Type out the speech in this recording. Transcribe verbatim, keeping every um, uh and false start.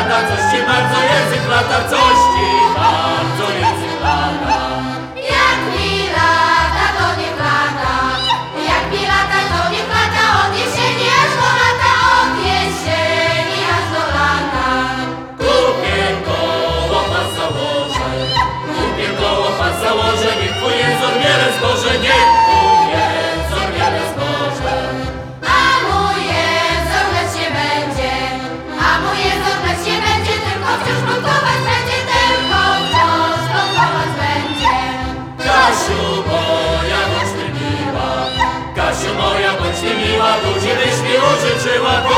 lata, coś ci bardzo język lata, coś ci bardzo język lata. Jak mi lata, to niech lata, jak mi lata, to niech lata, od jesieni aż do lata, od jesieni aż do lata. Kupię koło pas założę, kupię koło pas założę, niech twój język miele zboże, niech twój język miele zboże. A mój język leć nie będzie, a mój język leć nie będzie, tylko wciąż plątować będzie, tylko wciąż plątować będzie. Kasiu moja, bądź ty miła, Kasiu moja, bądź ty miła, buzi byś mi użyczyła.